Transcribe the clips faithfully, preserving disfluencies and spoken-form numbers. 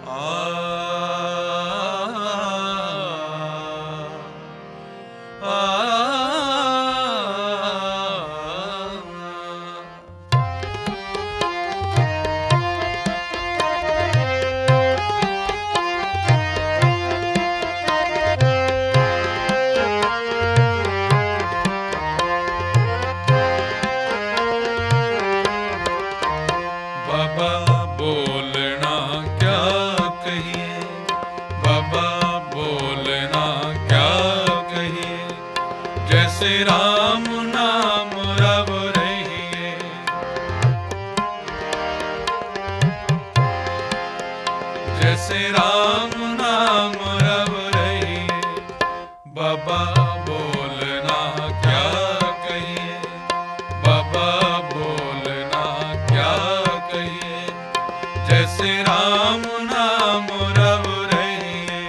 राम नाम रव रहिए, जैसे राम नाम रव रहिए। बाबा बोलना क्या कहिए, बाबा बोलना क्या कहिए, जैसे राम नाम रव रहिए,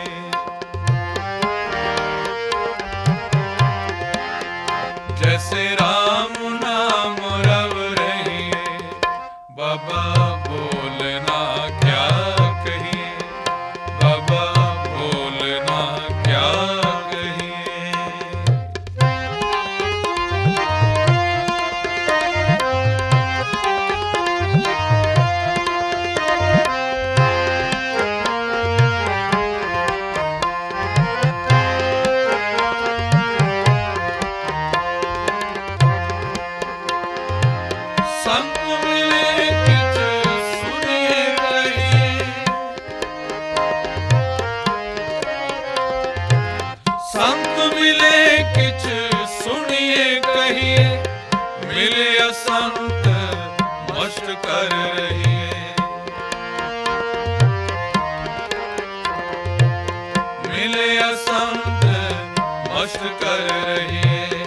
जैसे राम नाम रव रहिए। बाबा बोलना क्या कहिए, बाबा बोलना क्या कहिए। संत मिले किछ सुनिए कहिए, संत मिले किछ सुनिए कहिए, मिले असंत मस्त कर रहिए, मिले असंत मस्त कर रहिए।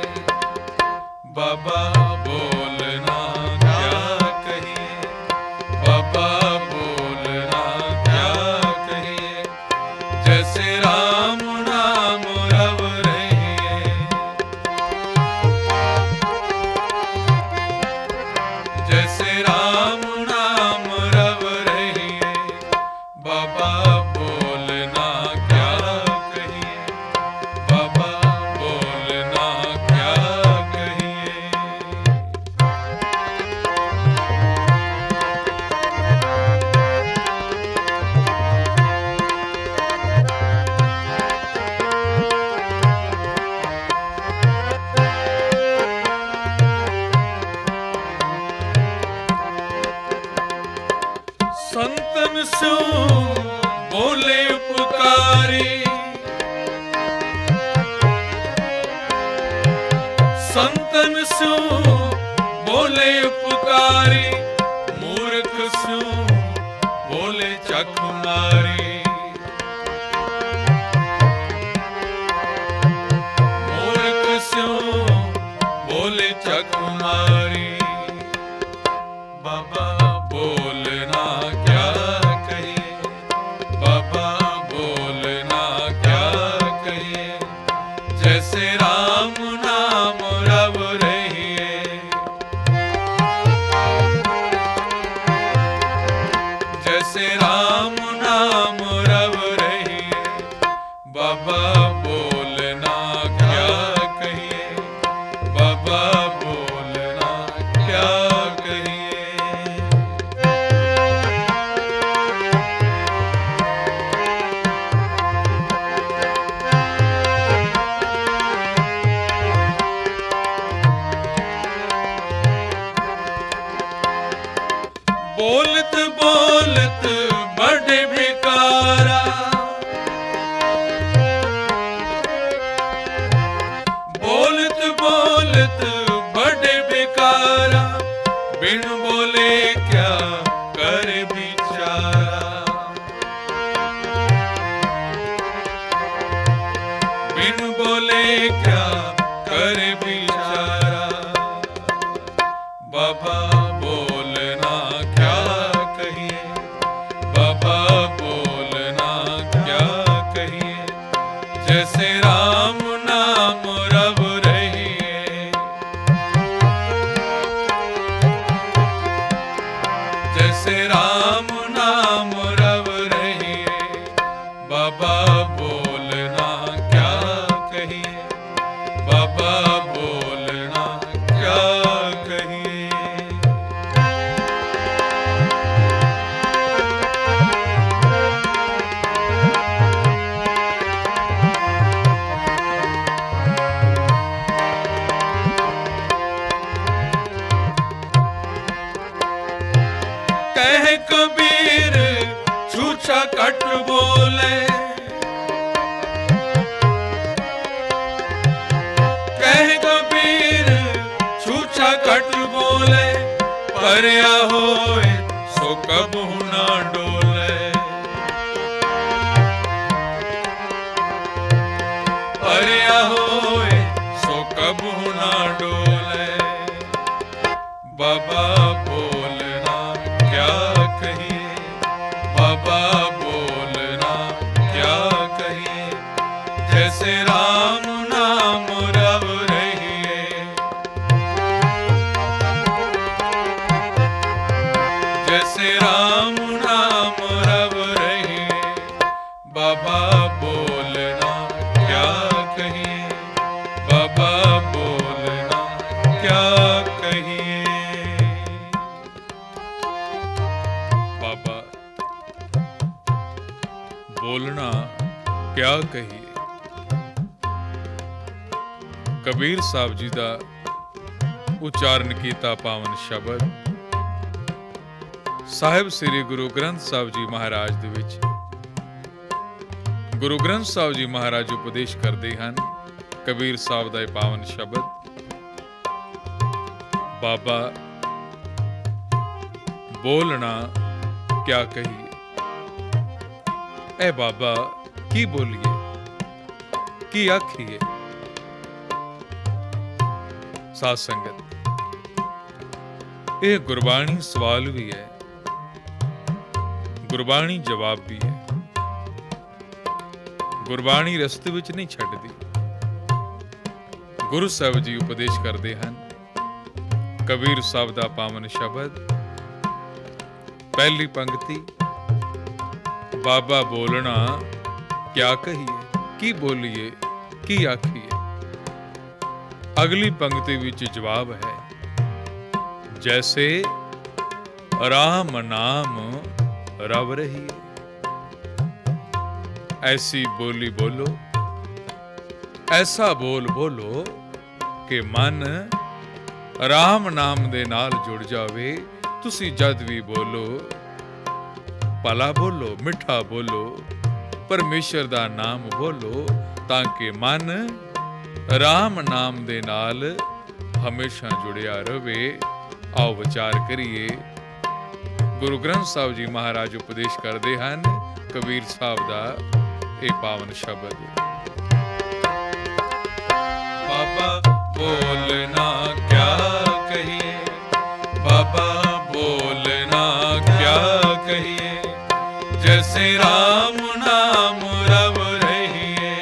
बाबा बोलना क्या कहिए, बाबा बोलना क्या कहिए, जैसे राम नाम रव रहिए, जैसे राम नाम रव रहिए। बाबा बोलना क्या कहिए, बाबा बोलना क्या कहिए। संतन सो बोले पुकारी, संतन सो बोले पुकारी, मूर्ख सो बोले चख मारी, मूर्ख सो बोले चख मारी। बाबा बोलना क्या कहिए, बाबा बोलना क्या कहिए, जैसे राम नाम रव रहिए, जैसे राम नाम रव रहिए। बाबा बोलना क्या कहिए, बाबा बोलना क्या कहिए। बोलत बोलत बड़े भिकारा, बोलत बोलत बड़े भिकारा, बिन बोले क्या करे बिचारा, बिन बोले क्या करे बिचारा। बाबा बोलना क्या कहिए, बाबा बोलना क्या कहिए, जैसे राम नाम रव रहिए, जैसे राम नाम रव रहिए। छूछा कट बोले, कह कबीर छूछा कट बोले, परया होए सो कबहु ना डोले। परया होए सो कबहु ना डोले। बाबा बोलना क्या कहिए, बाबा बोलना क्या कहिए, जैसे राम नाम रव रहिए, जैसे राम नाम रव रहिए। बाबा बोलना क्या कहिए, बाबा बोलना क्या कहिए। बाबा बोलना क्या कहिए। कबीर साहब जी ਦਾ ਉਚਾਰਨ ਕੀਤਾ ਪਾਵਨ ਸ਼ਬਦ ਸਾਹਿਬ ਸ੍ਰੀ ਗੁਰੂ ਗ੍ਰੰਥ ਸਾਹਿਬ ਜੀ ਮਹਾਰਾਜ ਦੇ ਵਿੱਚ ਗੁਰੂ ਗ੍ਰੰਥ ਸਾਹਿਬ ਜੀ ਮਹਾਰਾਜ ਉਪਦੇਸ਼ ਕਰਦੇ ਹਨ। ਕਬੀਰ ਸਾਹਿਬ ਦਾ ਇਹ ਪਾਵਨ ਸ਼ਬਦ, ਬਾਬਾ ਬੋਲਣਾ ਕਿਆ ਕਹੀਏ। ਐ ਬਾਬਾ ਕੀ ਬੋਲੀਏ, ਕੀ ਆਖੀਏ। ਸਾਧ ਸੰਗਤ, ਇਹ ਗੁਰਬਾਣੀ ਸਵਾਲ ਵੀ ਹੈ, ਗੁਰਬਾਣੀ ਜਵਾਬ ਵੀ ਹੈ। ਗੁਰਬਾਣੀ ਰਸਤੇ ਵਿੱਚ ਨਹੀਂ ਛੱਡਦੀ। ਗੁਰੂ ਸਾਹਿਬ ਜੀ ਉਪਦੇਸ਼ ਕਰਦੇ ਹਨ। ਕਬੀਰ ਸਾਹਿਬ ਦਾ ਪਾਵਨ ਸ਼ਬਦ, ਪਹਿਲੀ ਪੰਕਤੀ, ਬਾਬਾ ਬੋਲਣਾ ਕਿਆ ਕਹੀਏ, ਕੀ ਬੋਲੀਏ, ਕੀ ਆਖੀਏ। ਅਗਲੀ ਪੰਕਤੀ ਵਿੱਚ ਜਵਾਬ ਹੈ, ਜੈਸੇ ਰਾਮ ਨਾਮ ਰਵ ਰਹੀਏ। ਐਸੀ ਬੋਲੀ ਬੋਲੋ, ਐਸਾ ਬੋਲ ਬੋਲੋ ਕਿ ਮਨ ਰਾਮ ਨਾਮ ਦੇ ਨਾਲ ਜੁੜ ਜਾਵੇ। ਤੁਸੀਂ ਜਦ ਵੀ ਬੋਲੋ ਭਲਾ ਬੋਲੋ, ਮਿੱਠਾ ਬੋਲੋ, ਪਰਮੇਸ਼ਰ ਦਾ ਨਾਮ ਬੋਲੋ, ਤਾਂ ਕਿ ਮਨ ਰਾਮ ਨਾਮ ਦੇ ਨਾਲ ਹਮੇਸ਼ਾ ਜੁੜਿਆ ਰਵੇ। ਆਓ ਵਿਚਾਰ ਕਰੀਏ। ਗੁਰੂ ਗ੍ਰੰਥ ਸਾਹਿਬ ਜੀ ਮਹਾਰਾਜ ਉਪਦੇਸ਼ ਕਰਦੇ ਹਨ ਕਬੀਰ ਸਾਹਿਬ ਦਾ ਇਹ ਪਾਵਨ ਸ਼ਬਦ, ਬਾਬਾ ਬੋਲਣਾ ਕਿਆ ਕਹੀਏ, ਬਾਬਾ ਬੋਲਣਾ ਕਿਆ ਕਹੀਏ, ਜੈਸੇ ਰਾਮ ਨਾਮ ਰਵ ਰਹੀਏ,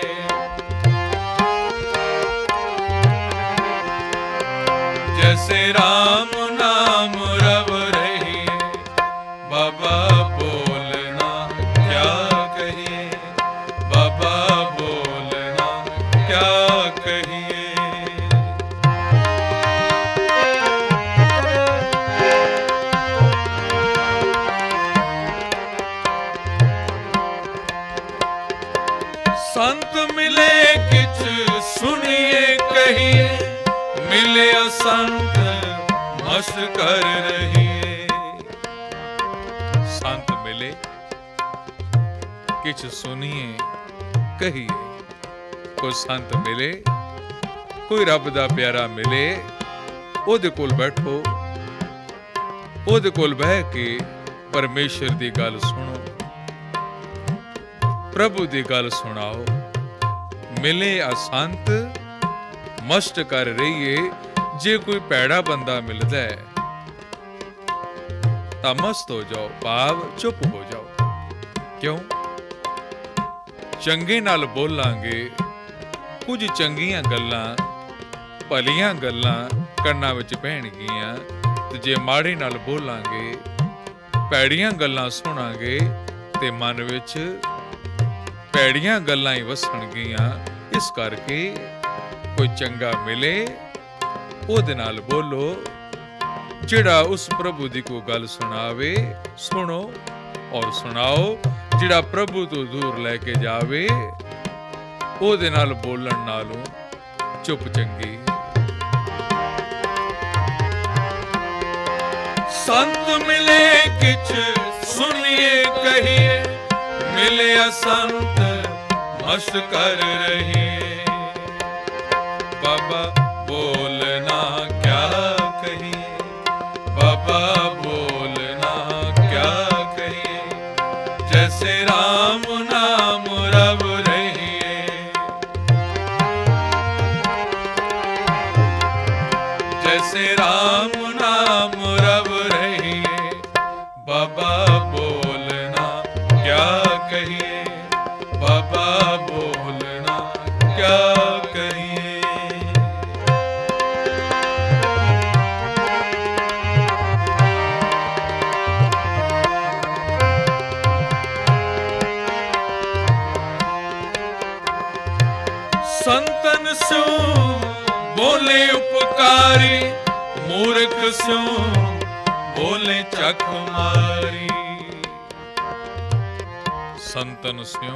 जैसे राम नाम रव रहिए। बाबा बोलना क्या कहिए, बाबा बोलना क्या कहिए। संत मिले किछ सुनिए कहिए, मिले संत मस्त कर रहिए। संत मिले किछ सुनिए कहिए। कोई संत मिले, कोई रब दा प्यारा मिले, ओदे कोल बैठो, ओदे कोल बह के परमेश्वर दी गल सुनो, प्रभु दी गल सुनाओ। मिले असंत मस्त कर रहिए। जे कोई पैड़ा बंदा मिलता है तां मस्त हो जाओ, भाव चुप हो जाओ। क्यों? चंगे नाल बोलांगे, कुछ चंगियां गल्लां भलियां गल्लां ਕੰਨਾਂ ਵਿੱਚ ਪੈਣਗੀਆਂ, ਤੇ ਜੇ ਮਾੜੇ ਨਾਲ ਬੋਲਾਂਗੇ, ਪੈੜੀਆਂ ਗੱਲਾਂ ਸੁਣਾਂਗੇ ਤੇ ਮਨ ਵਿੱਚ ਪੈੜੀਆਂ ਗੱਲਾਂ ਹੀ ਵਸਣਗੀਆਂ। ਇਸ ਕਰਕੇ ਕੋਈ ਚੰਗਾ ਮਿਲੇ ਉਹਦੇ ਨਾਲ ਬੋਲੋ, ਜਿਹੜਾ ਉਸ ਪ੍ਰਭੂ ਦੀ ਕੋਈ ਗੱਲ ਸੁਣਾਵੇ ਸੁਣੋ ਔਰ ਸੁਣਾਓ। ਜਿਹੜਾ ਪ੍ਰਭੂ ਤੋਂ ਦੂਰ ਲੈ ਕੇ ਜਾਵੇ ਉਹਦੇ ਨਾਲ ਬੋਲਣ ਨਾਲੋਂ ਚੁੱਪ ਚੰਗੀ। संत मिले किछ सुनिए कहिए, क्या संत मस्त कर रही। बाबा बोलना क्या कहिए, बाबा बोलना क्या कहिए, जैसे राम नाम रब रहिए। जैसे राम नाम रब रहिए, बाबा बोलना क्या कहिए, बाबा बोलना क्या कहिए। संतन सो बोले उपकारी, मूर्ख सो बोले चख मारी। संतन स्यों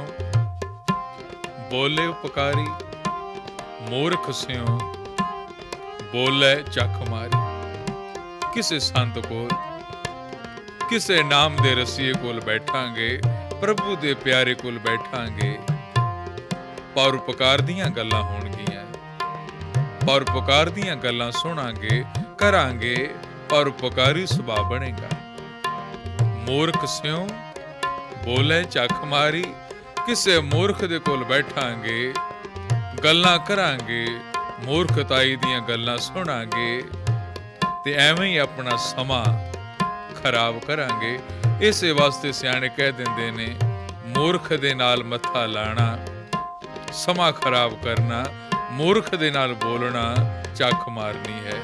बोले उपकारी, मूर्ख स्यों बोले चख मारी। किसे संत कोल, किसे नाम दे रसीए कोल बैठांगे, प्रभु दे प्यारे कोल बैठांगे, परोपकार ਦੀਆਂ ਗੱਲਾਂ ਹੋਣਗੀਆਂ। ਪਰਉਪਕਾਰ ਦੀਆਂ ਗੱਲਾਂ ਸੁਣਾਂਗੇ, ਕਰਾਂਗੇ, ਪਰਉਪਕਾਰੀ ਸੁਭਾਅ ਬਣੇਗਾ। ਮੂਰਖ ਸਿਉ ਬੋਲੇ ਚੱਖ ਮਾਰੀ, ਕਿਸੇ ਮੂਰਖ ਦੇ ਕੋਲ ਬੈਠਾਂਗੇ, ਗੱਲਾਂ ਕਰਾਂਗੇ, ਮੂਰਖਤਾਈ ਦੀਆਂ ਗੱਲਾਂ ਸੁਣਾਂਗੇ ਤੇ ਐਵੇਂ ਹੀ ਆਪਣਾ ਸਮਾਂ ਖਰਾਬ ਕਰਾਂਗੇ। ਇਸੇ ਵਾਸਤੇ ਸਿਆਣੇ ਕਹਿ ਦਿੰਦੇ ਨੇ, ਮੂਰਖ ਦੇ ਨਾਲ ਮੱਥਾ ਲਾਣਾ ਸਮਾਂ ਖਰਾਬ ਕਰਨਾ, ਮੂਰਖ ਦੇ ਨਾਲ ਬੋਲਣਾ ਚੱਖ ਮਾਰਨੀ ਹੈ।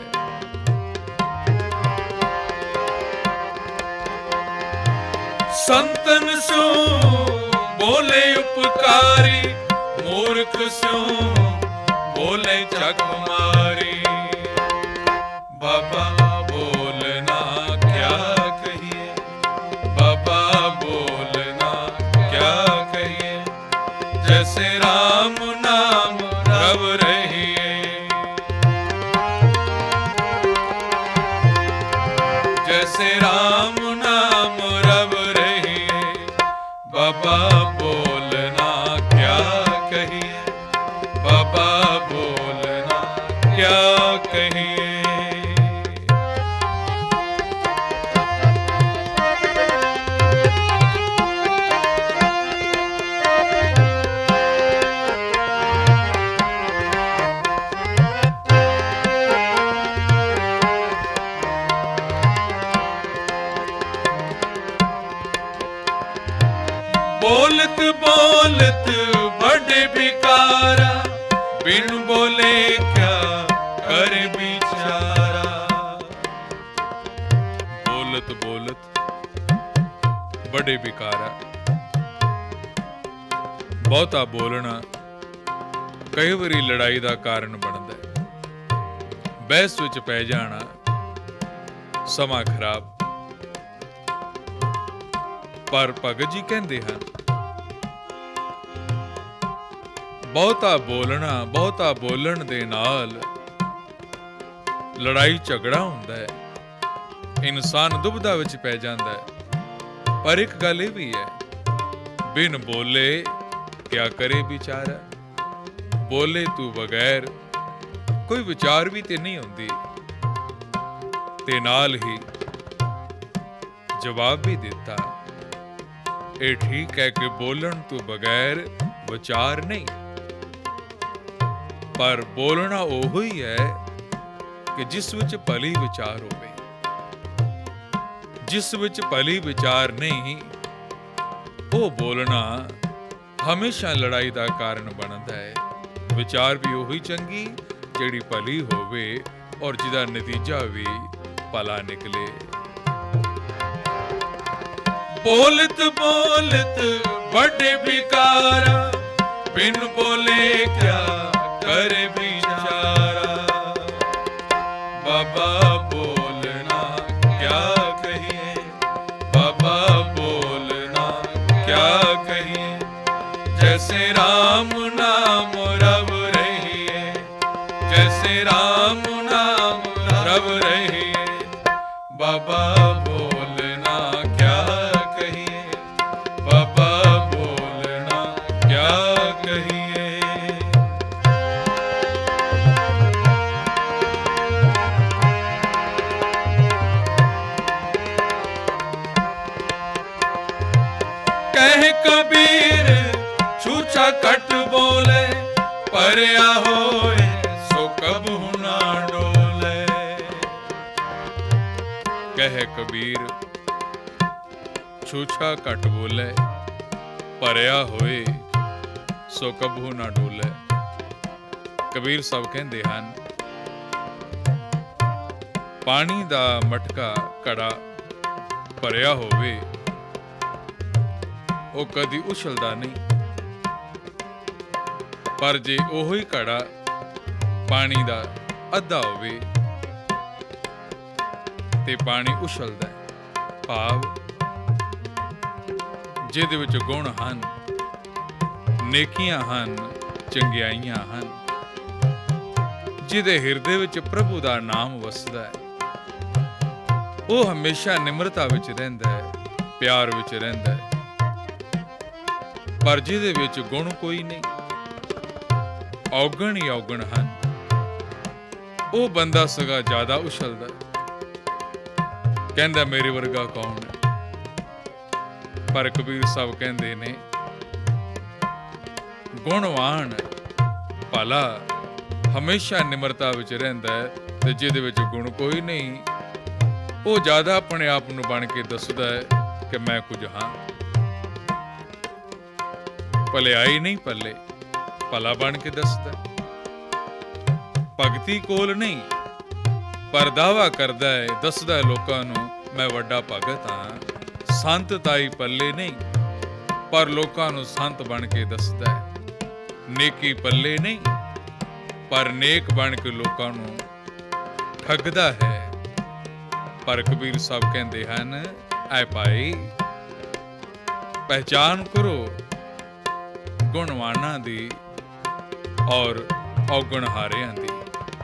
ਸੰਤਨ ਸੋ ਬੋਲੇ ਉਪਕਾਰੀ, ਮੂਰਖ ਸੋ ਬੋਲੇ ਚੱਖ ਮਾਰੀ। ਬਾਬਾ ਬੋਲਣਾ ਕਿਆ ਕਹੀਏ, ਬਾਬਾ ਬੋਲਣਾ ਕਿਆ ਕਹੀਏ, जैसे राम नाम रब रहिए। जैसे राम नाम रब रहिए, बाबा बोलना क्या कहिए, बाबा बोलना क्या कहिए। बोलत बोलत बड़े बिकारा, बिन बोले क्या कर बिचारा। बोलत बोलत बड़े बिकारा, ਬਹੁਤਾ ਬੋਲਣਾ ਕਈ ਵਾਰੀ ਲੜਾਈ ਦਾ ਕਾਰਨ ਬਣਦਾ ਹੈ। ਬਹਿਸ ਵਿੱਚ ਪੈ ਜਾਣਾ, ਸਮਾਂ ਖਰਾਬ। ਪਰ ਭਗਤ ਜੀ ਕਹਿੰਦੇ ਹਨ, ਬਹੁਤਾ ਬੋਲਣਾ, ਬਹੁਤਾ ਬੋਲਣ ਦੇ ਨਾਲ ਲੜਾਈ ਝਗੜਾ ਹੁੰਦਾ ਹੈ, ਇਨਸਾਨ ਦੁਬਿਧਾ ਵਿੱਚ ਪੈ ਜਾਂਦਾ ਹੈ। ਪਰ ਇੱਕ ਗੱਲ ਇਹ ਵੀ ਹੈ, ਬਿਨ ਬੋਲੇ ਕਿਆ ਕਰੇ ਵਿਚਾਰਾ। ਬੋਲੇ ਤੂੰ ਬਗੈਰ ਕੋਈ ਵਿਚਾਰ ਵੀ ਤੇ ਨਹੀਂ ਹੁੰਦੀ। ਤੇ ਨਾਲ ਹੀ ਜਵਾਬ ਵੀ ਦਿੱਤਾ, ਇਹ ਠੀਕ ਹੈ ਕਿ ਬੋਲਣ ਤੋਂ ਬਗੈਰ ਵਿਚਾਰ ਨਹੀਂ, ਪਰ ਬੋਲਣਾ ਉਹ ਹੀ ਹੈ ਕਿ ਜਿਸ ਵਿੱਚ ਭਲੀ ਵਿਚਾਰ ਹੋਵੇ। ਜਿਸ ਵਿੱਚ ਭਲੀ ਵਿਚਾਰ ਨਹੀਂ, ਉਹ ਬੋਲਣਾ ਹਮੇਸ਼ਾ ਲੜਾਈ ਦਾ ਕਾਰਨ ਬਣਦਾ ਹੈ। ਵਿਚਾਰ ਵੀ ਉਹੀ ਚੰਗੀ ਜਿਹੜੀ ਭਲੀ ਹੋਵੇ ਔਰ ਜਿਹਦਾ ਨਤੀਜਾ ਵੀ ਭਲਾ ਨਿਕਲੇ। बोलत बोलत बड़े बिकारा, बिन बोले क्या करे बिचारा। बाबा बोलना क्या कहिए, बाबा बोलना क्या कहिए, जैसे राम नाम रब रहिए, जैसे राम नाम रब रहिए। बाबा बोलना क्या कहिए, बाबा बोलना कबीर छूछा कट बोले, परया होए सो कबहू ना डोले। कहे कबीर छूछा कट बोले, परया होए सो कबहू ना डोले। कबीर साहब कहते हैं, पानी दा मटका कड़ा भरिया होवे ਉਹ कदी उछलदा नहीं, पर जे ओही घड़ा पानी दा अद्धा होवे ते पानी उछलदा है। भाव जिहदे विच गुण हन, नेकियां हन, चंगियाइयां हन, जिहदे हिरदे विच प्रभु दा नाम वसदा है, ਉਹ हमेशा निमरता विच रहिंदा है, प्यार विच रहिंदा है। पर जिहदे विच गुण कोई नहीं, औगण ही औगण हन, ਉਹ ਬੰਦਾ ਸਗਾ ਜ਼ਿਆਦਾ ਉਛਲਦਾ। ਕਹਿੰਦਾ ਮੇਰੇ ਵਰਗਾ ਕੌਣ ਹੈ? ਪਰ ਕਬੀਰ ਸਾਹਿਬ ਕਹਿੰਦੇ ਨੇ, ਗੁਣਵਾਨ ਭਲਾ ਹਮੇਸ਼ਾ ਨਿਮਰਤਾ ਵਿੱਚ ਰਹਿੰਦਾ ਹੈ, ਤੇ ਜਿਹਦੇ ਵਿੱਚ ਗੁਣ ਕੋਈ ਨਹੀਂ, ਉਹ ਜ਼ਿਆਦਾ ਆਪਣੇ ਆਪ ਨੂੰ ਬਣ ਕੇ ਦੱਸਦਾ ਹੈ ਕਿ ਮੈਂ ਕੁਝ ਹਾਂ। ਭਲਿਆਈ ਨਹੀਂ ਪੱਲੇ, ਭਲਾ ਬਣ ਕੇ ਦੱਸਦਾ। ਭਗਤੀ ਕੋਲ ਨਹੀਂ, ਪਰ ਦਾਵਾ ਕਰਦਾ ਹੈ, ਦੱਸਦਾ ਹੈ ਲੋਕਾਂ ਨੂੰ ਮੈਂ ਵੱਡਾ ਭਗਤ ਹਾਂ। ਸੰਤ ਤਾਈ ਪੱਲੇ ਨਹੀਂ, ਪਰ ਲੋਕਾਂ ਨੂੰ ਸੰਤ ਬਣ ਕੇ ਦੱਸਦਾ ਹੈ। ਨੇਕੀ ਪੱਲੇ ਨਹੀਂ, ਪਰ ਨੇਕ ਬਣ ਕੇ ਲੋਕਾਂ ਨੂੰ ਠੱਗਦਾ ਹੈ। ਪਰ ਕਬੀਰ ਸਾਹਿਬ ਕਹਿੰਦੇ ਹਨ, ਐ ਭਾਈ ਪਹਿਚਾਨ ਕਰੋ ਗੁਣਵਾਨਾਂ ਦੀ ਔਰ ਔਗਣ ਹਾਰਿਆਂ ਦੀ।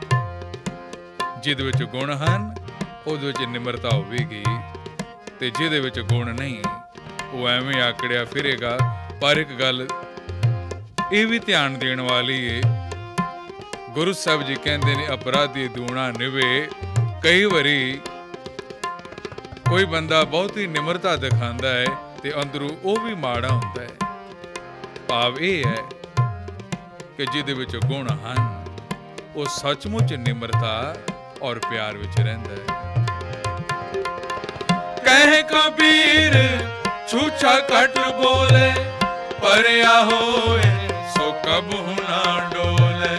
ਜਿਹਦੇ ਵਿੱਚ ਗੁਣ ਹਨ ਉਹਦੇ ਵਿੱਚ ਨਿਮਰਤਾ ਹੋਵੇਗੀ, ਤੇ ਜਿਹਦੇ ਵਿੱਚ ਗੁਣ ਨਹੀਂ ਉਹ ਐਵੇਂ ਆਕੜਿਆ ਫਿਰੇਗਾ। ਪਰ ਇੱਕ ਗੱਲ ਇਹ ਵੀ ਧਿਆਨ ਦੇਣ ਵਾਲੀ ਏ, ਗੁਰੂ ਸਾਹਿਬ ਜੀ ਕਹਿੰਦੇ ਨੇ, ਅਪਰਾਧੀ ਦੂਣਾ ਨਿਵੇ। ਕਈ ਵਾਰੀ ਕੋਈ ਬੰਦਾ ਬਹੁਤ ਹੀ ਨਿਮਰਤਾ ਦਿਖਾਉਂਦਾ ਹੈ ਤੇ ਅੰਦਰੋਂ ਉਹ ਵੀ ਮਾੜਾ ਹੁੰਦਾ ਹੈ। ਭਾਵ ਇਹ ਹੈ ਕਿ ਜਿਹਦੇ ਵਿੱਚ ਗੁਣ ਹਨ ਉਹ ਸੱਚਮੁੱਚ ਨਿਮਰਤਾ ਔਰ ਪਿਆਰ ਵਿੱਚ ਰਹਿੰਦਾ ਹੈ। ਕਹਿ ਕਬੀਰ ਛੂਛਾ ਘਟ ਬੋਲੇ, ਪਰਿਆ ਹੋਏ ਸੋ ਕਬਹੂ ਨਾ ਡੋਲੇ।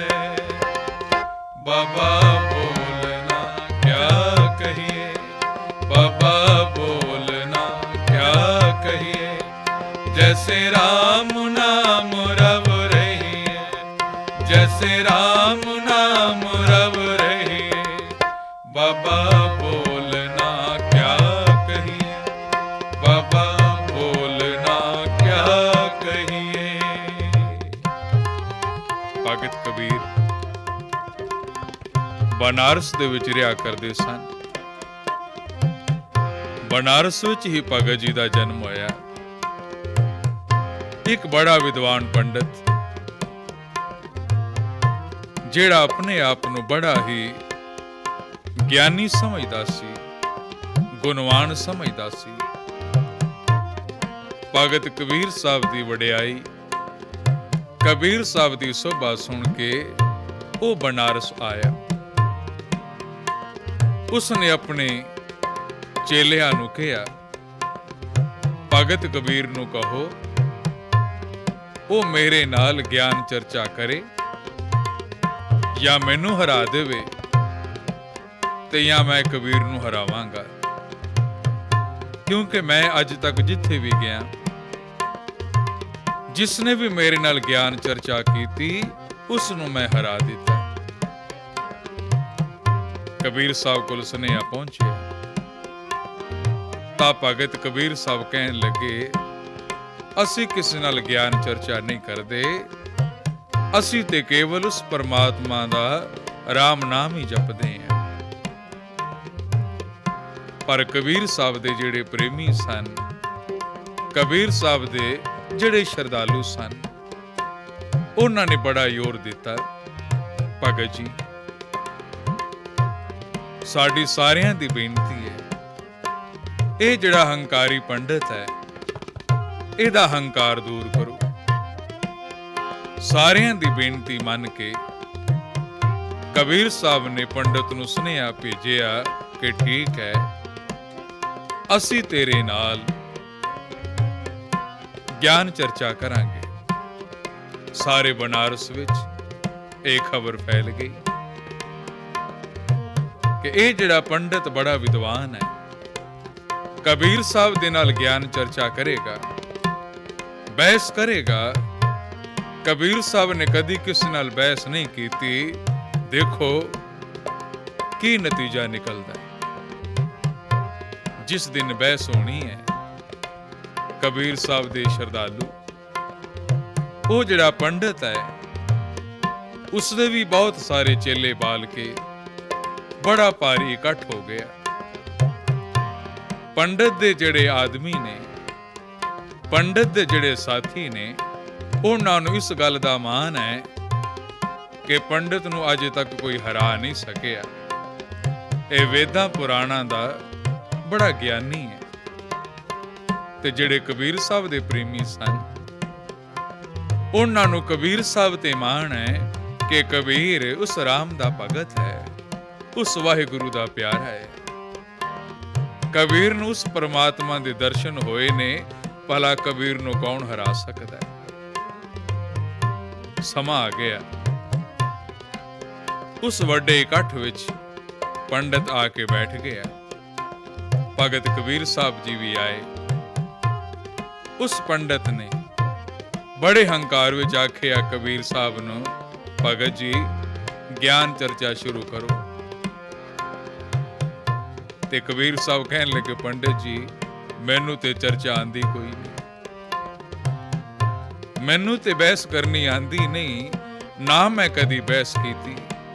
ਬਾਬਾ ਬੋਲਣਾ ਕਿਆ ਕਹੀਏ, ਬਾਬਾ ਬੋਲਣਾ ਕਿਆ ਕਹੀਏ। ਜੈਸੇ ਰਾਮ ਨਾਮ ਰਵ ਰਹੀਏ, ਜੈਸੇ ਰਾਮ ਨਾਮ ਰਵ ਰਹੀਏ। ਬਾਬਾ ਬੋਲਣਾ ਕਿਆ ਕਹੀਏ, ਬਾਬਾ ਬੋਲਣਾ ਕਿਆ ਕਹੀਏ। ਭਗਤ ਕਬੀਰ ਬਨਾਰਸ ਦੇ ਵਿੱਚ ਰਿਹਾ ਕਰਦੇ ਸਨ। ਬਨਾਰਸ ਵਿੱਚ ਹੀ ਭਗਤ ਜੀ ਦਾ ਜਨਮ ਹੋਇਆ। ਇੱਕ ਬੜਾ ਵਿਦਵਾਨ ਪੰਡਤ, ਜਿਹੜਾ ਆਪਣੇ ਆਪ ਨੂੰ ਬੜਾ ਹੀ ਗਿਆਨੀ ਸਮਝਦਾ ਸੀ, ਗੁਣਵਾਨ ਸਮਝਦਾ ਸੀ। ਭਗਤ ਕਬੀਰ ਸਾਹਿਬ ਦੀ ਵਡਿਆਈ, ਕਬੀਰ ਸਾਹਿਬ ਦੀ ਸੋਭਾ ਸੁਣ ਕੇ ਉਹ ਬਨਾਰਸ ਆਇਆ। ਉਸਨੇ ਆਪਣੇ ਚੇਲਿਆਂ ਨੂੰ ਕਿਹਾ, ਭਗਤ ਕਬੀਰ ਨੂੰ ਕਹੋ ਉਹ ਮੇਰੇ ਨਾਲ ਗਿਆਨ ਚਰਚਾ ਕਰੇ, ਜਾਂ ਮੈਨੂੰ ਹਰਾ ਦੇਵੇ ਤੇ ਜਾਂ ਮੈਂ ਕਬੀਰ ਨੂੰ ਹਰਾਵਾਂਗਾ। ਕਿਉਂਕਿ ਮੈਂ ਅੱਜ ਤੱਕ ਜਿੱਥੇ ਵੀ ਗਿਆ, ਜਿਸਨੇ ਵੀ ਮੇਰੇ ਨਾਲ ਗਿਆਨ ਚਰਚਾ ਕੀਤੀ, ਉਸ ਨੂੰ ਮੈਂ ਹਰਾ ਦਿੱਤਾ। ਕਬੀਰ ਸਾਹਿਬ ਕੋਲ ਸੁਨੇਹਾ ਪਹੁੰਚਿਆ ਤਾਂ ਭਗਤ ਕਬੀਰ ਸਾਹਿਬ ਕਹਿਣ ਲੱਗੇ, ਅਸੀਂ ਕਿਸੇ ਨਾਲ ਗਿਆਨ ਚਰਚਾ ਨਹੀਂ ਕਰਦੇ, ਅਸੀਂ ਤੇ ਕੇਵਲ ਉਸ ਪਰਮਾਤਮਾ ਦਾ ਰਾਮ ਨਾਮ ਹੀ ਜਪਦੇ ਹਾਂ। ਪਰ ਕਬੀਰ ਸਾਹਿਬ ਦੇ ਜਿਹੜੇ ਪ੍ਰੇਮੀ ਸਨ, ਕਬੀਰ ਸਾਹਿਬ ਦੇ ਜਿਹੜੇ ਸ਼ਰਧਾਲੂ ਸਨ, ਉਹਨਾਂ ਨੇ ਬੜਾ ਜ਼ੋਰ ਦਿੱਤਾ, ਭਗਤ ਜੀ ਸਾਡੀ ਸਾਰਿਆਂ ਦੀ ਬੇਨਤੀ ਹੈ, ਇਹ ਜਿਹੜਾ ਹੰਕਾਰੀ ਪੰਡਤ ਹੈ, ਇਹਦਾ ਹੰਕਾਰ ਦੂਰ ਕਰੋ। ਸਾਰਿਆਂ ਦੀ ਬੇਨਤੀ ਮੰਨ ਕੇ ਕਬੀਰ ਸਾਹਿਬ ਨੇ ਪੰਡਤ ਨੂੰ ਸੁਨੇਹਾ ਭੇਜਿਆ ਕਿ ਠੀਕ ਹੈ, ਅਸੀਂ ਤੇਰੇ ਨਾਲ ਗਿਆਨ ਚਰਚਾ ਕਰਾਂਗੇ। ਸਾਰੇ ਬਨਾਰਸ ਵਿੱਚ ਇਹ ਖਬਰ ਫੈਲ ਗਈ ਕਿ ਇਹ ਜਿਹੜਾ ਪੰਡਤ ਬੜਾ ਵਿਦਵਾਨ ਹੈ, ਕਬੀਰ ਸਾਹਿਬ ਦੇ ਨਾਲ ਗਿਆਨ ਚਰਚਾ ਕਰੇਗਾ, ਬਹਿਸ ਕਰੇਗਾ। ਕਬੀਰ ਸਾਹਿਬ ਨੇ ਕਦੀ ਕਿਸੇ ਨਾਲ ਬਹਿਸ ਨਹੀਂ ਕੀਤੀ। ਦੇਖੋ ਕੀ ਨਤੀਜਾ ਨਿਕਲਦਾ ਹੈ। ਜਿਸ ਦਿਨ ਬਹਿਸ ਹੋਣੀ ਹੈ, ਕਬੀਰ ਸਾਹਿਬ ਦੇ ਸ਼ਰਧਾਲੂ, ਉਹ ਜਿਹੜਾ ਪੰਡਤ ਹੈ, ਉਸਦੇ ਵੀ ਬਹੁਤ ਸਾਰੇ ਚੇਲੇ ਬਾਲ ਕੇ ਬੜਾ ਭਾਰੀ ਇਕੱਠ ਹੋ ਗਿਆ। ਪੰਡਤ ਦੇ ਜਿਹੜੇ ਆਦਮੀ ਨੇ, ਪੰਡਤ ਦੇ ਜਿਹੜੇ ਸਾਥੀ ਨੇ, ਉਹਨਾਂ ਨੂੰ ਇਸ ਗੱਲ ਦਾ ਮਾਣ ਹੈ ਕਿ ਪੰਡਤ ਨੂੰ ਅਜੇ ਤੱਕ ਕੋਈ ਹਰਾ ਨਹੀਂ ਸਕਿਆ। ਇਹ ਵੇਦਾਂ ਪੁਰਾਣਾਂ ਦਾ ਬੜਾ ਗਿਆਨੀ ਹੈ। ਤੇ ਜਿਹੜੇ ਕਬੀਰ ਸਾਹਿਬ ਦੇ ਪ੍ਰੇਮੀ ਸਨ, ਉਹਨਾਂ ਨੂੰ ਕਬੀਰ ਸਾਹਿਬ ਤੇ ਮਾਣ ਹੈ ਕਿ ਕਬੀਰ ਉਸ ਰਾਮ ਦਾ ਭਗਤ ਹੈ, ਉਸ ਵਾਹਿਗੁਰੂ ਦਾ ਪਿਆਰਾ ਹੈ। ਕਬੀਰ ਨੂੰ ਉਸ ਪਰਮਾਤਮਾ ਦੇ ਦਰਸ਼ਨ ਹੋਏ ਨੇ, ਭਲਾ ਕਬੀਰ ਨੂੰ ਕੌਣ ਹਰਾ ਸਕਦਾ ਹੈ। ਸਮਾਂ ਆ ਗਿਆ। ਉਸ ਵੱਡੇ ਇਕੱਠ ਵਿੱਚ ਪੰਡਤ ਆ ਕੇ ਬੈਠ ਗਿਆ। ਭਗਤ ਕਬੀਰ ਸਾਹਿਬ ਜੀ ਵੀ ਆਏ। ਉਸ ਪੰਡਤ ਨੇ ਬੜੇ ਹੰਕਾਰ ਵਿੱਚ ਆਖਿਆ ਕਬੀਰ ਸਾਹਿਬ ਨੂੰ, ਭਗਤ ਜੀ, ਗਿਆਨ ਚਰਚਾ ਸ਼ੁਰੂ ਕਰੋ। ਤੇ ਕਬੀਰ ਸਾਹਿਬ ਕਹਿਣ ਲੱਗੇ, ਪੰਡਤ ਜੀ, ਮੈਨੂੰ ਤੇ ਚਰਚਾ ਆਂਦੀ ਕੋਈ ਨਹੀਂ, ਮੈਨੂੰ ਤੇ ਬਹਿਸ ਕਰਨੀ ਆਂਦੀ ਨਹੀਂ, ਨਾ ਮੈਂ ਕਦੀ ਬਹਿਸ ਕੀਤੀ।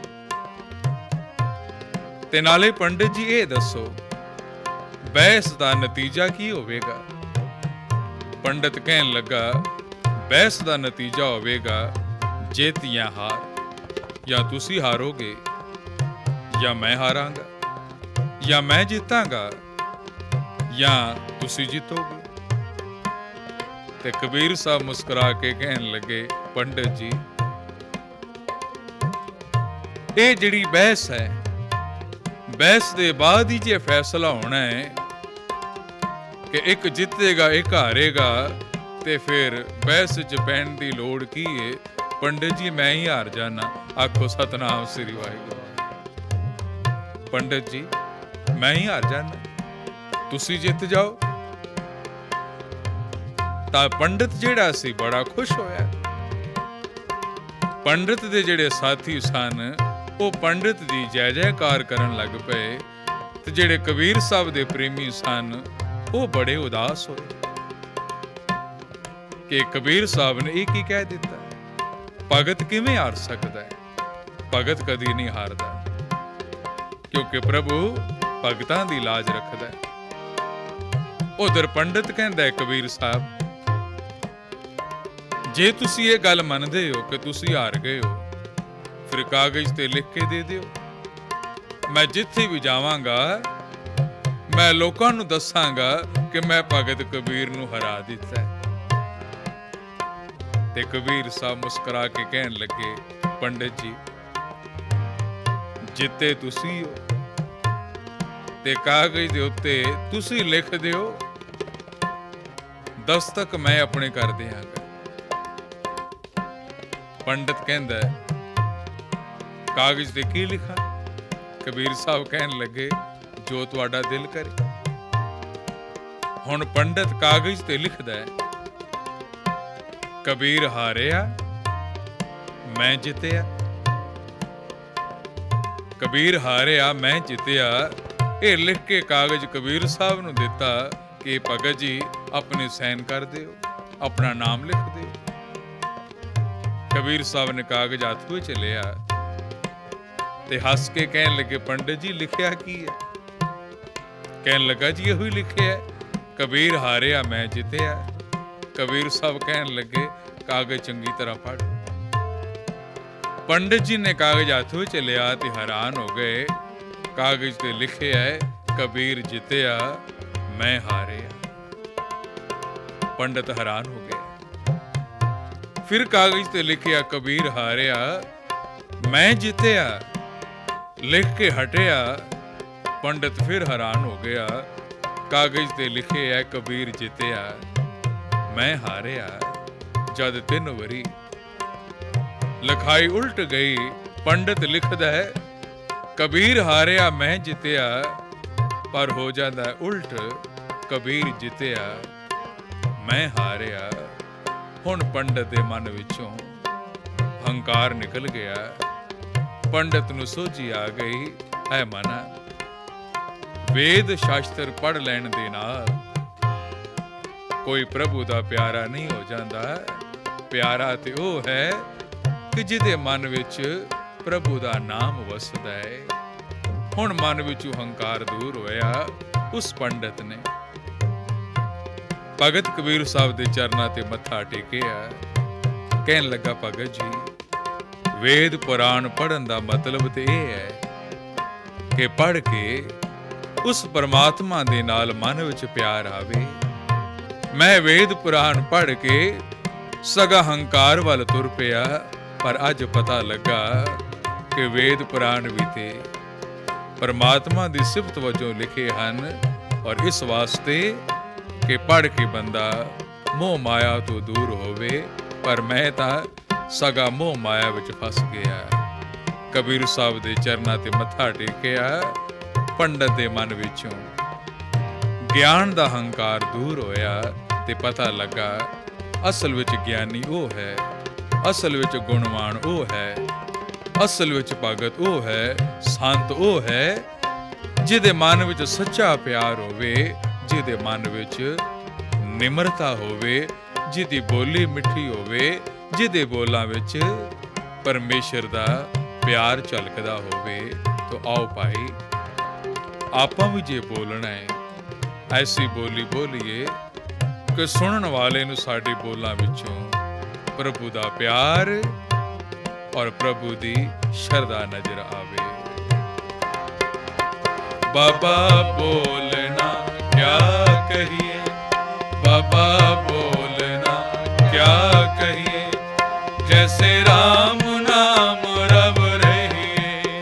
ਤੇ ਨਾਲੇ ਪੰਡਤ ਜੀ ਇਹ ਦੱਸੋ, ਬਹਿਸ ਦਾ ਨਤੀਜਾ ਕੀ ਹੋਵੇਗਾ? ਪੰਡਤ ਕਹਿਣ ਲੱਗਾ, ਬਹਿਸ ਦਾ ਨਤੀਜਾ ਹੋਵੇਗਾ ਜਿੱਤ ਜਾਂ ਹਾਰ। ਜਾਂ ਤੁਸੀਂ ਹਾਰੋਗੇ ਜਾਂ ਮੈਂ ਹਾਰਾਂਗਾ, ਜਾਂ ਮੈਂ ਜਿੱਤਾਂਗਾ ਜਾਂ ਤੁਸੀਂ ਜਿੱਤੋਗੇ। ਤੇ ਕਬੀਰ ਸਾਹਿਬ ਮੁਸਕਰਾ ਕੇ ਕਹਿਣ ਲੱਗੇ, ਪੰਡਤ ਜੀ, ਇਹ ਜਿਹੜੀ ਬਹਿਸ ਹੈ, ਬਹਿਸ ਦੇ ਬਾਅਦ ਹੀ ਜੇ ਫੈਸਲਾ ਹੋਣਾ ਹੈ ਕਿ ਇੱਕ ਜਿੱਤੇਗਾ ਇੱਕ ਹਾਰੇਗਾ, ਤੇ ਫਿਰ ਬਹਿਸ ਚ ਪੈਣ ਦੀ ਲੋੜ ਕੀ ਹੈ? ਪੰਡਤ ਜੀ, ਮੈਂ ਹੀ ਹਾਰ ਜਾਣਾ। ਆਖੋ ਸਤਨਾਮ ਸ੍ਰੀ ਵਾਹਿਗੁਰੂ। ਪੰਡਤ ਜੀ, ਮੈਂ ਹੀ ਹਾਰ ਜਾਣਾ, ਤੁਸੀਂ ਜਿੱਤ ਜਾਓ। ਤਾਂ ਪੰਡਤ ਜਿਹੜਾ ਸੀ ਬੜਾ ਖੁਸ਼ ਹੋਇਆ। ਪੰਡਤ ਦੇ ਜਿਹੜੇ ਸਾਥੀ ਸਨ, ਉਹ ਪੰਡਤ ਦੀ ਜੈ ਜੈਕਾਰ ਕਰਨ ਲੱਗ ਪਏ। ਤੇ ਜਿਹੜੇ ਕਬੀਰ ਸਾਹਿਬ ਦੇ ਪ੍ਰੇਮੀ ਸਨ, ਉਹ ਬੜੇ ਉਦਾਸ ਹੋਏ ਕਿ ਕਬੀਰ ਸਾਹਿਬ ਨੇ ਇਹ ਕੀ ਕਹਿ ਦਿੱਤਾ। ਭਗਤ ਕਿਵੇਂ ਹਾਰ ਸਕਦਾ ਹੈ? ਭਗਤ ਕਦੀ ਨਹੀਂ ਹਾਰਦਾ, ਕਿਉਂਕਿ ਪ੍ਰਭੂ ਭਗਤਾਂ ਦੀ ਲਾਜ ਰੱਖਦਾ ਹੈ। ਉਧਰ ਪੰਡਤ ਕਹਿੰਦਾ ਹੈ, ਕਬੀਰ ਸਾਹਿਬ, ਜੇ ਤੁਸੀਂ ਇਹ ਗੱਲ ਮੰਨਦੇ ਹੋ ਕਿ ਤੁਸੀਂ ਹਾਰ ਗਏ ਹੋ, ਫਿਰ ਕਾਗਜ਼ ਤੇ ਲਿਖ ਕੇ ਦੇ ਦਿਓ। ਮੈਂ ਜਿੱਥੇ ਵੀ ਜਾਵਾਂਗਾ, ਮੈਂ ਲੋਕਾਂ ਨੂੰ ਦੱਸਾਂਗਾ ਕਿ ਮੈਂ ਭਗਤ ਕਬੀਰ ਨੂੰ ਹਰਾ ਦਿੱਤਾ ਹੈ। ਤੇ ਕਬੀਰ ਸਾਹਿਬ ਮੁਸਕਰਾ ਕੇ ਕਹਿਣ ਲੱਗੇ, ਪੰਡਤ ਜੀ, ਜਿੱਤੇ ਤੁਸੀਂ ਹੋ, ਤੇ ਕਾਗਜ਼ ਦੇ ਉੱਤੇ ਤੁਸੀਂ ਲਿਖ ਦਿਓ, ਦਸਤਕ ਮੈਂ ਆਪਣੇ ਕਰ ਦਿਆਂਗਾ। ਪੰਡਤ ਕਹਿੰਦਾ, ਕਾਗਜ਼ ਤੇ ਕੀ ਲਿਖਾਂ? ਕਬੀਰ ਸਾਹਿਬ ਕਹਿਣ ਲੱਗੇ, ਜੋ ਤੁਹਾਡਾ ਦਿਲ ਕਰੇ। ਹੁਣ ਪੰਡਤ ਕਾਗਜ਼ ਤੇ ਲਿਖਦਾ ਹੈ, ਕਬੀਰ ਹਾਰਿਆ, ਮੈਂ ਜਿੱਤਿਆ। ਕਬੀਰ ਹਾਰਿਆ, ਮੈਂ ਜਿੱਤਿਆ। ਇਹ ਲਿਖ ਕੇ ਕਾਗਜ਼ ਕਬੀਰ ਸਾਹਿਬ ਨੂੰ ਦਿੱਤਾ ਕਿ ਭਗਤ ਜੀ ਆਪਣੇ ਸਾਈਨ ਕਰ ਦਿਓ, ਆਪਣਾ ਨਾਮ ਲਿਖ ਦਿਓ। ਕਬੀਰ ਸਾਹਿਬ ਨੇ ਕਾਗਜ਼ ਹੱਥ ਵਿੱਚ ਲਿਆ ਤੇ ਹੱਸ ਕੇ ਕਹਿਣ ਲੱਗੇ, ਪੰਡਤ ਜੀ, ਲਿਖਿਆ ਕੀ ਹੈ? ਕਹਿਣ ਲੱਗਾ, ਜੀ ਇਹੋ ਹੀ ਲਿਖਿਆ, ਕਬੀਰ ਹਾਰਿਆ, ਮੈਂ ਜਿੱਤਿਆ। ਕਬੀਰ ਸਾਹਿਬ ਕਹਿਣ ਲੱਗੇ, ਕਾਗਜ਼ ਚੰਗੀ ਤਰ੍ਹਾਂ ਪੜ੍ਹ। ਪੰਡਤ ਜੀ ਨੇ ਕਾਗਜ਼ ਹੱਥ ਵਿੱਚ ਲਿਆ ਤੇ ਹੈਰਾਨ ਹੋ ਗਏ। ਕਾਗਜ਼ ਤੇ ਲਿਖਿਆ ਹੈ, ਕਬੀਰ ਜਿੱਤਿਆ, ਮੈਂ ਹਾਰਿਆ। ਪੰਡਤ ਹੈਰਾਨ ਹੋ ਗਏ। ਫਿਰ ਕਾਗਜ਼ ਤੇ ਲਿਖਿਆ ਕਬੀਰ ਹਾਰਿਆ, ਮੈਂ ਜਿੱਤਿਆ। ਲਿਖ ਕੇ ਹਟਿਆ। ਪੰਡਤ ਫਿਰ ਹੈਰਾਨ ਹੋ ਗਿਆ। ਕਾਗਜ਼ ਤੇ ਲਿਖੇ ਹੈ ਕਬੀਰ ਜਿੱਤਿਆ, ਮੈਂ ਹਾਰਿਆ। ਜਦ ਤਿੰਨ ਵਾਰੀ ਲਿਖਾਈ ਉਲਟ ਗਈ। ਪੰਡਤ ਲਿਖਦਾ ਹੈ ਕਬੀਰ ਹਾਰਿਆ ਮੈਂ ਜਿੱਤਿਆ, ਪਰ ਹੋ ਜਾਂਦਾ ਉਲਟ ਕਬੀਰ ਜਿੱਤਿਆ ਮੈਂ ਹਾਰਿਆ। ਹੁਣ ਪੰਡਤ ਦੇ ਮਨ ਵਿੱਚੋਂ ਹੰਕਾਰ ਨਿਕਲ ਗਿਆ। ਪੰਡਤ ਨੂੰ ਸੋਝੀ ਆ ਗਈ, ਹੈ ਮਨਾ ਵੇਦ ਸ਼ਾਸਤਰ ਪੜ੍ਹ ਲੈਣ ਦੇ ਨਾਲ ਕੋਈ ਪ੍ਰਭੂ ਦਾ ਪਿਆਰਾ ਨਹੀਂ ਹੋ ਜਾਂਦਾ। ਪਿਆਰਾ ਤੇ ਉਹ ਹੈ ਕਿ ਜਿਹਦੇ ਮਨ ਵਿੱਚ ਪ੍ਰਭੂ ਦਾ ਨਾਮ ਵਸਦਾ ਹੈ। ਹੁਣ ਮਨ ਵਿੱਚੋਂ ਹੰਕਾਰ ਦੂਰ ਹੋਇਆ। ਉਸ ਪੰਡਤ ਨੇ ਭਗਤ ਕਬੀਰ ਸਾਹਿਬ ਦੇ ਚਰਨਾਂ ਤੇ ਮੱਥਾ ਟੇਕਿਆ। ਕਹਿਣ ਲੱਗਾ, ਭਗਤ ਜੀ, ਵੇਦ ਪੁਰਾਣ ਪੜ੍ਹਨ ਦਾ ਮਤਲਬ ਤੇ ਇਹ ਹੈ ਕਿ ਪੜ੍ਹ ਕੇ ਉਸ ਪਰਮਾਤਮਾ ਦੇ ਨਾਲ ਮਨ ਵਿੱਚ ਪਿਆਰ ਆਵੇ। ਮੈਂ ਵੇਦ ਪੁਰਾਣ ਪੜ੍ਹ ਕੇ ਸਗਾ ਹੰਕਾਰ ਵੱਲ ਤੁਰ ਪਿਆ, ਪਰ ਅੱਜ ਪਤਾ ਲੱਗਾ ਕਿ ਵੇਦ ਪੁਰਾਣ ਵੀ ਤੇ ਪਰਮਾਤਮਾ ਦੀ ਸਿਫਤ ਵਜੋਂ ਲਿਖੇ ਹਨ, ਔਰ ਇਸ ਵਾਸਤੇ ਕਿ ਪੜ੍ਹ ਕੇ ਬੰਦਾ ਮੋਹ ਮਾਇਆ ਤੋਂ ਦੂਰ ਹੋਵੇ। ਪਰ ਮੈਂ ਤਾਂ ਸਗਾ ਮੋਹ ਮਾਇਆ ਵਿੱਚ ਫਸ ਗਿਆ। ਕਬੀਰ ਸਾਹਿਬ ਦੇ ਚਰਨਾਂ ਤੇ ਮੱਥਾ ਟੇਕਿਆ। ਪੰਡਤ ਦੇ ਮਨ ਵਿੱਚੋਂ ਗਿਆਨ ਦਾ ਹੰਕਾਰ ਦੂਰ ਹੋਇਆ ਤੇ ਪਤਾ ਲੱਗਾ ਅਸਲ ਵਿੱਚ ਗਿਆਨੀ ਉਹ ਹੈ, ਅਸਲ ਵਿੱਚ ਗੁਣਵਾਨ ਉਹ ਹੈ, ਅਸਲ ਵਿੱਚ ਭਗਤ ਉਹ ਹੈ, ਸੰਤ ਉਹ ਹੈ ਜਿਹਦੇ ਮਨ ਵਿੱਚ ਸੱਚਾ ਪਿਆਰ ਹੋਵੇ, ਜਿਹਦੇ ਮਨ ਵਿੱਚ ਨਿਮਰਤਾ ਹੋਵੇ, ਜਿਹਦੀ ਬੋਲੀ ਮਿੱਠੀ ਹੋਵੇ, ਜਿਹਦੇ ਬੋਲਾਂ ਵਿੱਚ ਪਰਮੇਸ਼ਰ ਦਾ ਪਿਆਰ ਝਲਕਦਾ ਹੋਵੇ। ਤੋ ਆਓ ਭਾਈ, ਆਪਾਂ ਵੀ ਜੇ ਬੋਲਣਾ ਹੈ ਐਸੀ ਬੋਲੀ ਬੋਲੀਏ ਕਿ ਸੁਣਨ ਵਾਲੇ ਨੂੰ ਸਾਡੀ ਬੋਲਾਂ ਵਿੱਚੋਂ ਪ੍ਰਭੂ ਦਾ ਪਿਆਰ ਔਰ ਪ੍ਰਭੂ ਦੀ ਸ਼ਰਧਾ ਨਜ਼ਰ ਆਵੇ। ਬਾਬਾ ਬੋਲਣਾ ਕਿਆ ਕਹੀਏ, ਬਾਬਾ ਬੋਲਣਾ ਕਿਆ ਕਹੀਏ, ਜੈਸੇ ਰਾਮ ਨਾਮ ਰਵ ਰਹੀਏ,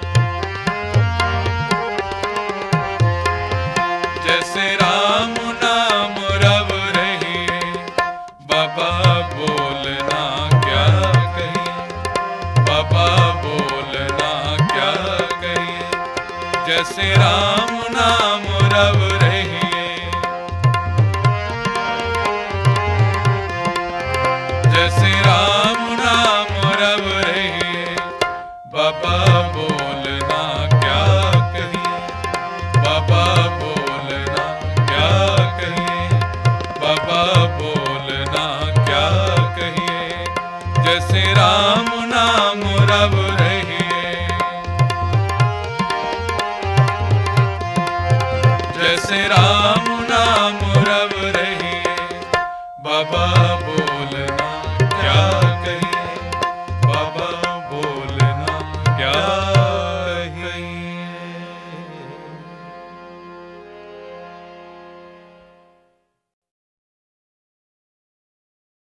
ਜੈਸੇ ਰਾਮ ਨਾਮ ਰਵ ਰਹੀਏ। ਬਾਬਾ ਬੋਲਣਾ ਕਿਆ ਕਹੀਏ, ਬਾਬਾ ਬੋਲਣਾ ਕਿਆ ਕਹੀਏ, ਜੈਸੇ ਰਾਮ ਨਾਮ ਰਵ ਰਹੀਏ, ਜੈਸੇ ਰਾਮ ਨਾਮ ਰਵ ਰਹੀਏ। ਬਾਬਾ ਬੋਲਣਾ ਕਿਆ ਕਹੀਏ, ਬਾਬਾ ਬੋਲਣਾ ਕਿਆ ਕਹੀਏ, ਬਾਬਾ ਬੋਲਣਾ ਕਿਆ ਕਹੀਏ, ਜੈਸੇ ਰਾਮ ਨਾਮ ਰਵ ਰਹੀਏ, ਜੈਸੇ ਰਾਮ ਨਾਮ ਰਵ ਰਹੀਏ। ਬਾਬਾ